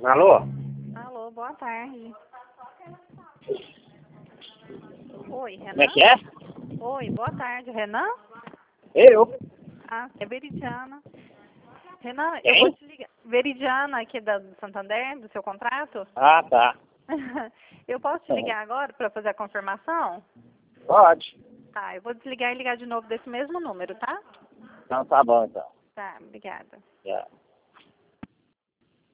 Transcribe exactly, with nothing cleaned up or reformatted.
Alô? Alô, boa tarde. Oi, Renan? Como é que é? Oi, boa tarde, Renan? Eu? Ah, é Veridiana. Renan, eu Quem? vou te ligar. Veridiana, aqui da, do Santander, do seu contrato. Ah, tá. Eu posso te ligar agora para fazer a confirmação? Pode. Tá, eu vou desligar e ligar de novo desse mesmo número, tá? Então tá bom, então. Tá, obrigada. Já.